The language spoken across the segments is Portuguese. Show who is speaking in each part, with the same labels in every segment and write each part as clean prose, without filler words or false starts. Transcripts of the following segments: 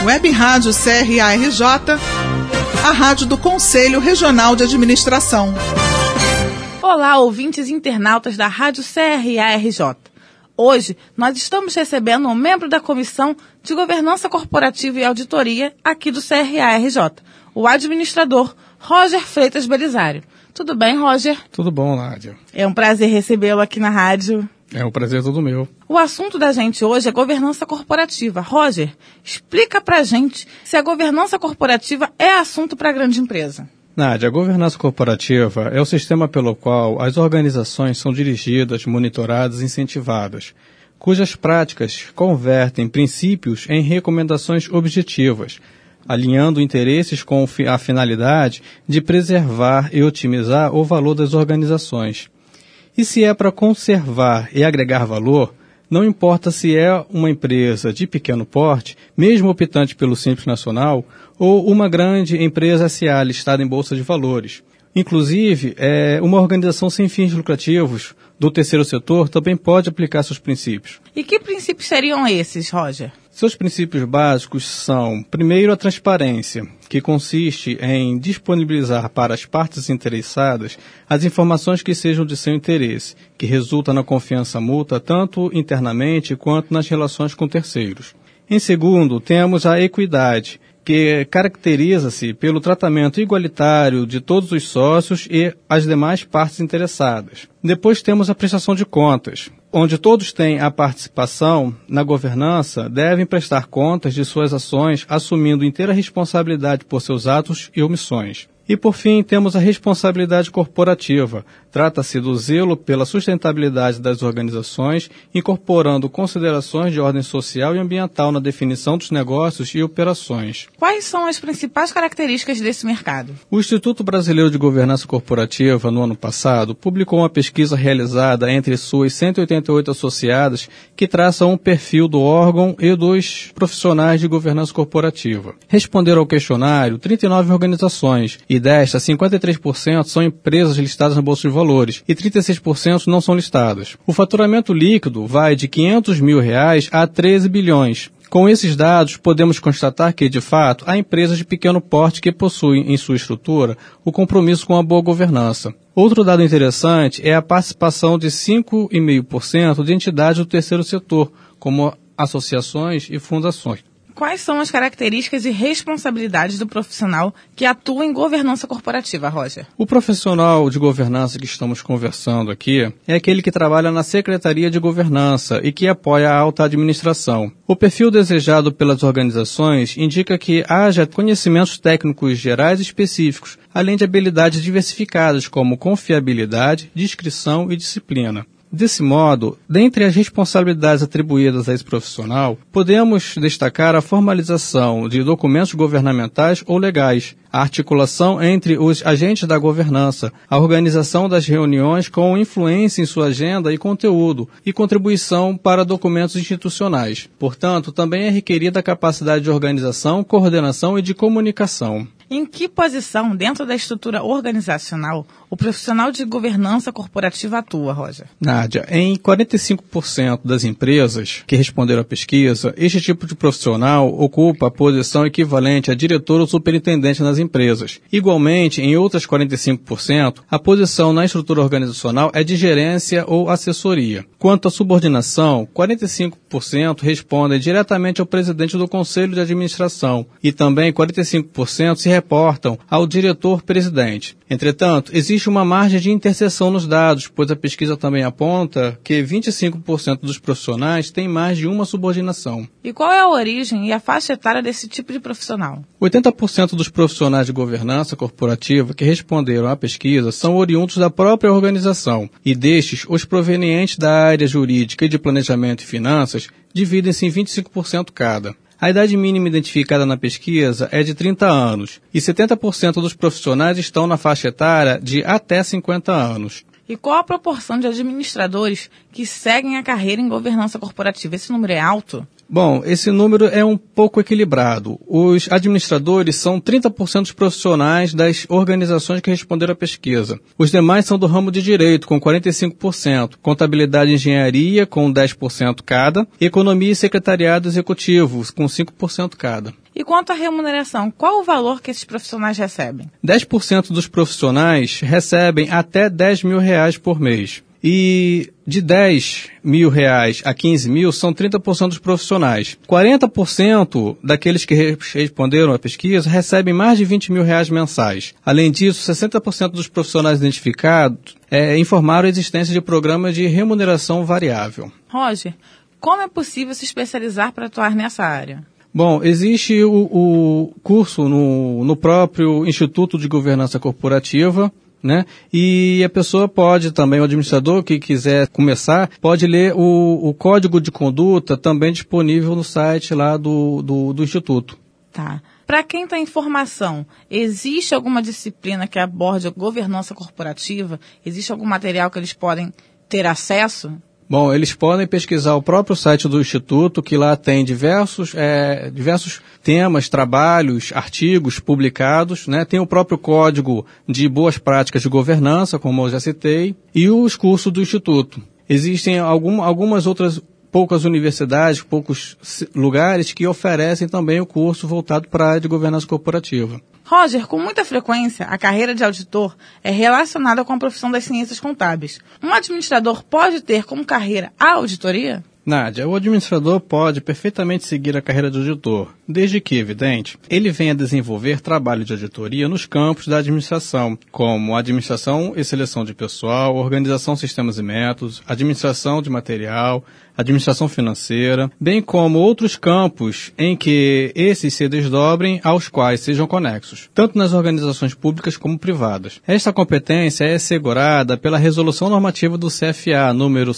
Speaker 1: Web Rádio CRARJ, a rádio do Conselho Regional de Administração.
Speaker 2: Olá, ouvintes e internautas da Rádio CRARJ. Hoje, nós estamos recebendo um membro da Comissão de Governança Corporativa e Auditoria aqui do CRARJ, o administrador Roger Freitas Belisário. Tudo bem, Roger?
Speaker 3: Tudo bom, Nádia.
Speaker 2: É um prazer recebê-lo aqui na rádio.
Speaker 3: É um prazer todo meu.
Speaker 2: O assunto da gente hoje é governança corporativa. Roger, explica pra gente se a governança corporativa é assunto para a grande empresa.
Speaker 3: Nádia, a governança corporativa é o sistema pelo qual as organizações são dirigidas, monitoradas e incentivadas, cujas práticas convertem princípios em recomendações objetivas, alinhando interesses com a finalidade de preservar e otimizar o valor das organizações. E se é para conservar e agregar valor, não importa se é uma empresa de pequeno porte, mesmo optante pelo Simples Nacional, ou uma grande empresa SA listada em Bolsa de Valores. Inclusive, uma organização sem fins lucrativos do terceiro setor também pode aplicar seus princípios.
Speaker 2: E que princípios seriam esses, Roger?
Speaker 3: Seus princípios básicos são, primeiro, a transparência, que consiste em disponibilizar para as partes interessadas as informações que sejam de seu interesse, que resulta na confiança mútua tanto internamente quanto nas relações com terceiros. Em segundo, temos a equidade, que caracteriza-se pelo tratamento igualitário de todos os sócios e as demais partes interessadas. Depois temos a prestação de contas, onde todos têm a participação na governança, devem prestar contas de suas ações, assumindo inteira responsabilidade por seus atos e omissões. E, por fim, temos a responsabilidade corporativa. Trata-se do zelo pela sustentabilidade das organizações, incorporando considerações de ordem social e ambiental na definição dos negócios e operações.
Speaker 2: Quais são as principais características desse mercado?
Speaker 3: O Instituto Brasileiro de Governança Corporativa, no ano passado, publicou uma pesquisa realizada entre suas 188 associadas que traça um perfil do órgão e dos profissionais de governança corporativa. Responderam ao questionário 39 organizações e destas, 53% são empresas listadas na Bolsa de Valores e 36% não são listadas. O faturamento líquido vai de R$500 mil a 13 bilhões. Com esses dados, podemos constatar que, de fato, há empresas de pequeno porte que possuem em sua estrutura o compromisso com a boa governança. Outro dado interessante é a participação de 5,5% de entidades do terceiro setor, como associações e fundações.
Speaker 2: Quais são as características e responsabilidades do profissional que atua em governança corporativa, Roger?
Speaker 3: O profissional de governança que estamos conversando aqui é aquele que trabalha na Secretaria de Governança e que apoia a alta administração. O perfil desejado pelas organizações indica que haja conhecimentos técnicos gerais e específicos, além de habilidades diversificadas como confiabilidade, discrição e disciplina. Desse modo, dentre as responsabilidades atribuídas a esse profissional, podemos destacar a formalização de documentos governamentais ou legais, a articulação entre os agentes da governança, a organização das reuniões com influência em sua agenda e conteúdo, e contribuição para documentos institucionais. Portanto, também é requerida a capacidade de organização, coordenação e de comunicação.
Speaker 2: Em que posição, dentro da estrutura organizacional, o profissional de governança corporativa atua, Roger?
Speaker 3: Nádia, em 45% das empresas que responderam à pesquisa, este tipo de profissional ocupa a posição equivalente a diretor ou superintendente nas empresas. Igualmente, em outras 45%, a posição na estrutura organizacional é de gerência ou assessoria. Quanto à subordinação, 45% respondem diretamente ao presidente do Conselho de Administração e também 45% se reportam ao diretor-presidente. Entretanto, existe uma margem de interseção nos dados, pois a pesquisa também aponta que 25% dos profissionais têm mais de uma subordinação.
Speaker 2: E qual é a origem e a faixa etária desse tipo de profissional?
Speaker 3: 80% dos profissionais de governança corporativa que responderam à pesquisa são oriundos da própria organização, e destes, os provenientes da área jurídica e de planejamento e finanças dividem-se em 25% cada. A idade mínima identificada na pesquisa é de 30 anos e 70% dos profissionais estão na faixa etária de até 50 anos.
Speaker 2: E qual a proporção de administradores que seguem a carreira em governança corporativa? Esse número é alto?
Speaker 3: Bom, esse número é um pouco equilibrado. Os administradores são 30% dos profissionais das organizações que responderam à pesquisa. Os demais são do ramo de direito, com 45%, contabilidade e engenharia, com 10% cada, economia e secretariado executivo, com 5% cada.
Speaker 2: E quanto à remuneração, qual o valor que esses profissionais recebem?
Speaker 3: 10% dos profissionais recebem até R$10 mil por mês. E de R$10 mil a R$15 mil são 30% dos profissionais. 40% daqueles que responderam à pesquisa recebem mais de R$20 mil mensais. Além disso, 60% dos profissionais identificados informaram a existência de programas de remuneração variável.
Speaker 2: Roger, como é possível se especializar para atuar nessa área?
Speaker 3: Bom, existe o curso no próprio Instituto de Governança Corporativa, né? E a pessoa pode também, o administrador que quiser começar, pode ler o código de conduta também disponível no site lá do Instituto.
Speaker 2: Tá. Para quem está em formação, existe alguma disciplina que aborde a governança corporativa? Existe algum material que eles podem ter acesso?
Speaker 3: Bom, eles podem pesquisar o próprio site do Instituto, que lá tem diversos temas, trabalhos, artigos publicados, né? Tem o próprio código de boas práticas de governança, como eu já citei, e os cursos do Instituto. Existem algumas outras poucas universidades, poucos lugares que oferecem também o curso voltado para a área de governança corporativa.
Speaker 2: Roger, com muita frequência, a carreira de auditor é relacionada com a profissão das ciências contábeis. Um administrador pode ter como carreira a auditoria?
Speaker 3: Nádia, o administrador pode perfeitamente seguir a carreira de auditor, desde que, evidente, ele venha desenvolver trabalho de auditoria nos campos da administração, como administração e seleção de pessoal, organização, sistemas e métodos, administração de material, administração financeira, bem como outros campos em que esses se desdobrem aos quais sejam conexos, tanto nas organizações públicas como privadas. Esta competência é assegurada pela Resolução Normativa do CFA número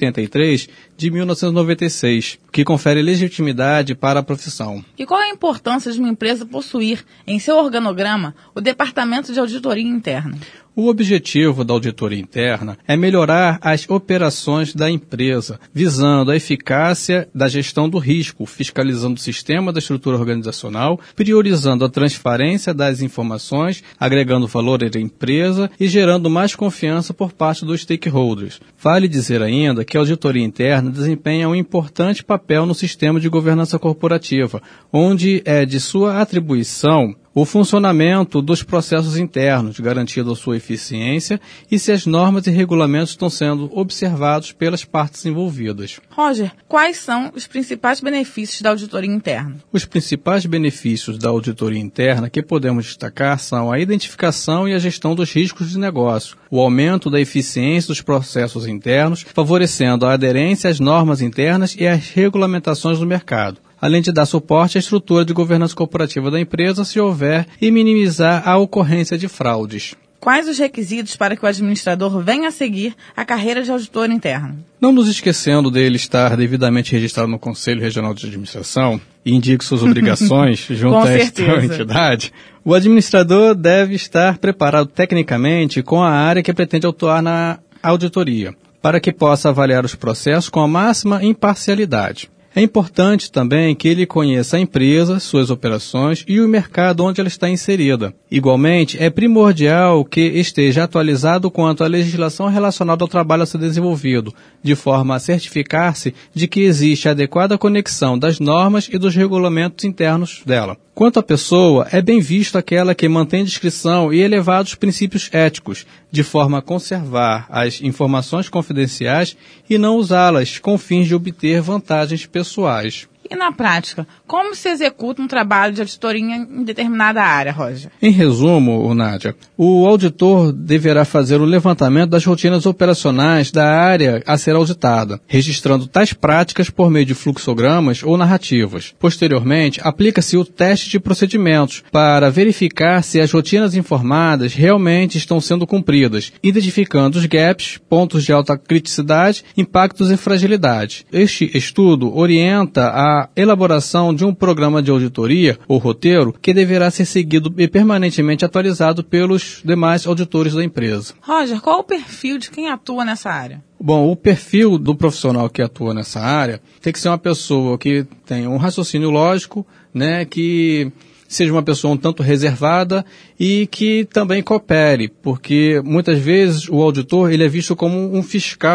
Speaker 3: 183 de 1996, que confere legitimidade para a profissão.
Speaker 2: E qual é a importância de uma empresa possuir em seu organograma o Departamento de Auditoria Interna?
Speaker 3: O objetivo da auditoria interna é melhorar as operações da empresa, visando a eficácia da gestão do risco, fiscalizando o sistema da estrutura organizacional, priorizando a transparência das informações, agregando valor à empresa e gerando mais confiança por parte dos stakeholders. Vale dizer ainda que a auditoria interna desempenha um importante papel no sistema de governança corporativa, onde é de sua atribuição o funcionamento dos processos internos, garantindo a sua eficiência e se as normas e regulamentos estão sendo observados pelas partes envolvidas.
Speaker 2: Roger, quais são os principais benefícios da auditoria interna?
Speaker 3: Os principais benefícios da auditoria interna que podemos destacar são a identificação e a gestão dos riscos de negócio, o aumento da eficiência dos processos internos, favorecendo a aderência às normas internas e às regulamentações do mercado, além de dar suporte à estrutura de governança corporativa da empresa se houver e minimizar a ocorrência de fraudes.
Speaker 2: Quais os requisitos para que o administrador venha a seguir a carreira de auditor interno?
Speaker 3: Não nos esquecendo dele estar devidamente registrado no Conselho Regional de Administração e indique suas obrigações junto a esta entidade, o administrador deve estar preparado tecnicamente com a área que pretende atuar na auditoria, para que possa avaliar os processos com a máxima imparcialidade. É importante também que ele conheça a empresa, suas operações e o mercado onde ela está inserida. Igualmente, é primordial que esteja atualizado quanto à legislação relacionada ao trabalho a ser desenvolvido, de forma a certificar-se de que existe adequada conexão das normas e dos regulamentos internos dela. Quanto à pessoa, é bem visto aquela que mantém discrição e elevados princípios éticos, de forma a conservar as informações confidenciais e não usá-las com fins de obter vantagens pessoais.
Speaker 2: E na prática, como se executa um trabalho de auditoria em determinada área, Roger?
Speaker 3: Em resumo, Nádia, o auditor deverá fazer o levantamento das rotinas operacionais da área a ser auditada, registrando tais práticas por meio de fluxogramas ou narrativas. Posteriormente, aplica-se o teste de procedimentos para verificar se as rotinas informadas realmente estão sendo cumpridas, identificando os gaps, pontos de alta criticidade, impactos e fragilidade. Este estudo orienta a elaboração de um programa de auditoria ou roteiro que deverá ser seguido e permanentemente atualizado pelos demais auditores da empresa.
Speaker 2: Roger, qual o perfil de quem atua nessa área?
Speaker 3: Bom, o perfil do profissional que atua nessa área tem que ser uma pessoa que tenha um raciocínio lógico, né, que seja uma pessoa um tanto reservada e que também coopere, porque muitas vezes o auditor ele é visto como um fiscal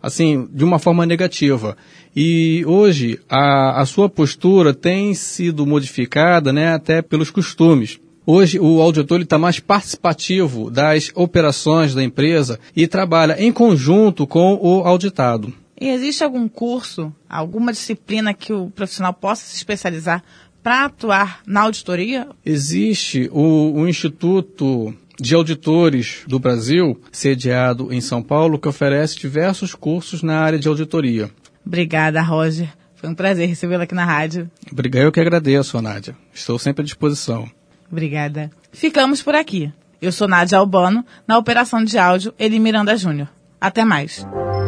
Speaker 3: assim, de uma forma negativa. E hoje a sua postura tem sido modificada, né, até pelos costumes. Hoje o auditor está mais participativo das operações da empresa e trabalha em conjunto com o auditado.
Speaker 2: E existe algum curso, alguma disciplina que o profissional possa se especializar para atuar na auditoria?
Speaker 3: Existe o Instituto de Auditores do Brasil, sediado em São Paulo, que oferece diversos cursos na área de auditoria.
Speaker 2: Obrigada, Roger. Foi um prazer recebê-la aqui na rádio.
Speaker 3: Obrigado, eu que agradeço, Nádia. Estou sempre à disposição.
Speaker 2: Obrigada. Ficamos por aqui. Eu sou Nádia Albano, na operação de áudio Eli Miranda Júnior. Até mais.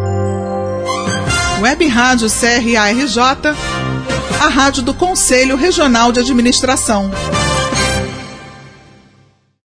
Speaker 1: Web Rádio CRA-RJ, a rádio do Conselho Regional de Administração.